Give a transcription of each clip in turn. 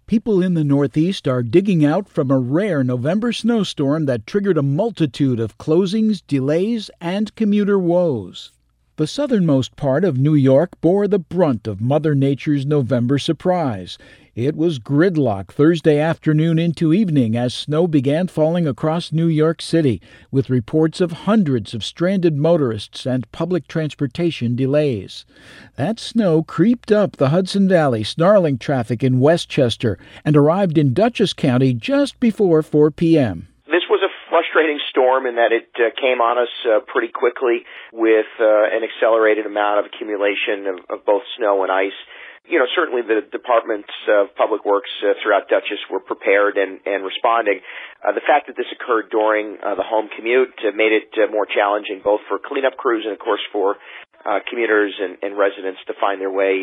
People in the Northeast are digging out from a rare November snowstorm that triggered a multitude of closings, delays, and commuter woes. The southernmost part of New York bore the brunt of Mother Nature's November surprise. It was gridlock Thursday afternoon into evening as snow began falling across New York City, with reports of hundreds of stranded motorists and public transportation delays. That snow creeped up the Hudson Valley, snarling traffic in Westchester, and arrived in Dutchess County just before 4 p.m. This was a frustrating storm in that it came on us pretty quickly with an accelerated amount of accumulation of both snow and ice. You know, certainly the departments of public works throughout Dutchess were prepared and responding. The fact that this occurred during the home commute made it more challenging both for cleanup crews and, of course, for commuters and residents to find their way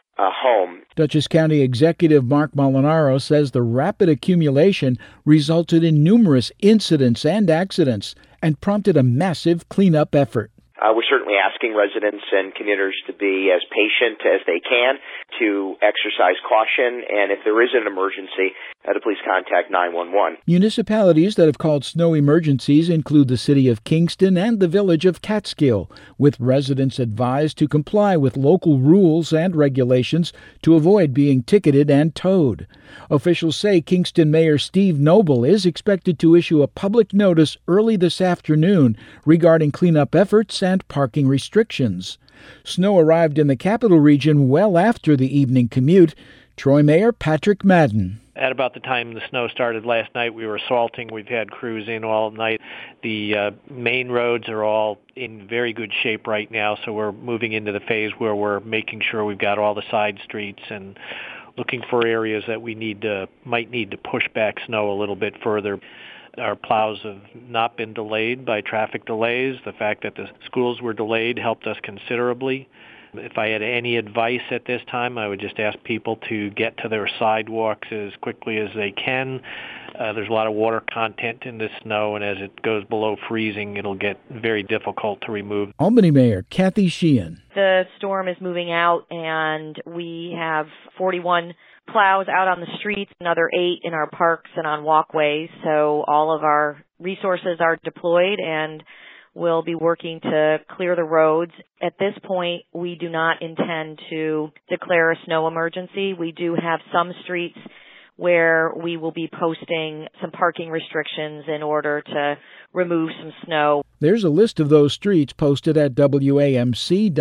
home. Dutchess County Executive Mark Molinaro says the rapid accumulation resulted in numerous incidents and accidents and prompted a massive cleanup effort. We're certainly asking residents and commuters to be as patient as they can, to exercise caution, and if there is an emergency, to please contact 911. Municipalities that have called snow emergencies include the city of Kingston and the village of Catskill, with residents advised to comply with local rules and regulations to avoid being ticketed and towed. Officials say Kingston Mayor Steve Noble is expected to issue a public notice early this afternoon regarding cleanup efforts and parking restrictions. Snow arrived in the capital region well after the evening commute. Troy Mayor Patrick Madden. At about the time the snow started last night, we were salting. We've had crews in all night. The main roads are all in very good shape right now, so we're moving into the phase where we're making sure we've got all the side streets and looking for areas that we might need to push back snow a little bit further. Our plows have not been delayed by traffic delays. The fact that the schools were delayed helped us considerably. If I had any advice at this time, I would just ask people to get to their sidewalks as quickly as they can. There's a lot of water content in the snow, and as it goes below freezing, it'll get very difficult to remove. Albany Mayor Kathy Sheehan. The storm is moving out, and we have 41 plows out on the streets, another 8 in our parks and on walkways. So all of our resources are deployed, and we'll be working to clear the roads. At this point, we do not intend to declare a snow emergency. We do have some streets where we will be posting some parking restrictions in order to remove some snow. There's a list of those streets posted at WAMC.org.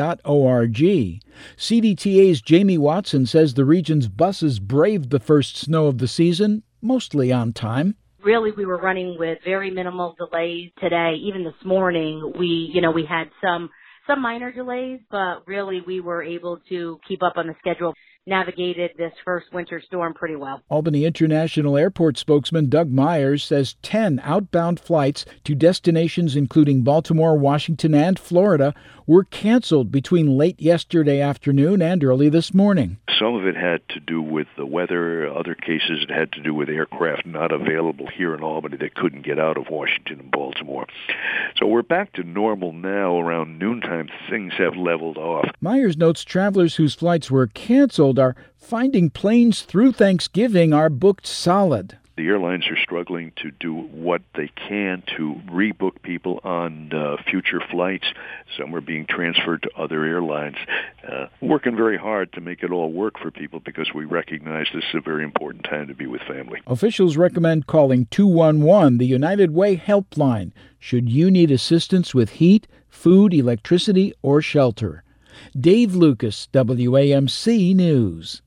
CDTA's Jamie Watson says the region's buses braved the first snow of the season, mostly on time. Really, we were running with very minimal delays today. Even this morning, we had some minor delays, but really we were able to keep up on the schedule. Navigated this first winter storm pretty well. Albany International Airport spokesman Doug Myers says 10 outbound flights to destinations including Baltimore, Washington, and Florida were canceled between late yesterday afternoon and early this morning. Some of it had to do with the weather. Other cases it had to do with aircraft not available here in Albany that couldn't get out of Washington and Baltimore. So we're back to normal now. Around noontime, things have leveled off. Myers notes travelers whose flights were canceled are finding planes through Thanksgiving are booked solid. The airlines are struggling to do what they can to rebook people on future flights. Some are being transferred to other airlines. Working very hard to make it all work for people because we recognize this is a very important time to be with family. Officials recommend calling 211, the United Way helpline, should you need assistance with heat, food, electricity, or shelter. Dave Lucas, WAMC News.